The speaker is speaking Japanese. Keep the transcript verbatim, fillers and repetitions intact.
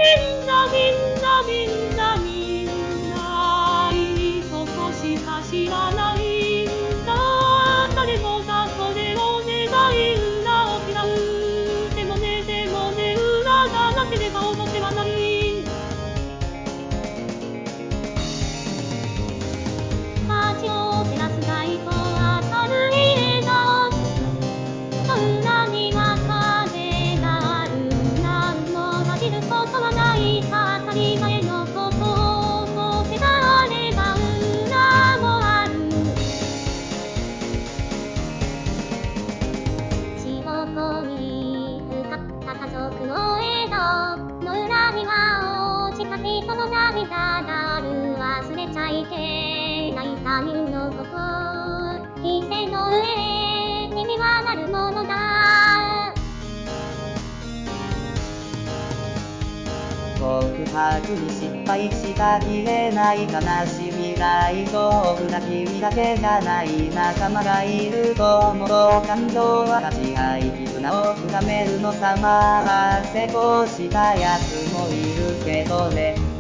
みんなみんなみんなみんないいことしか知らないんだ。誰もがそれを願い裏を嫌う。でもねでもね裏がなければ表はない。街を照らす街灯明るい映像。その裏には壁がある。何も恥じることはない当たり前のことを手があれば裏もある。仕事に向かった家族の映像の裏には落ちた人の涙がある。忘れちゃいけない他人のこと犠牲の上に実はなるものだ。 告白に失敗した言えない悲しみが愛想な君だけじゃない仲間がいると思う。感情は立ち合い絆を深めるのさ。まあ成功したやつもいるけどね。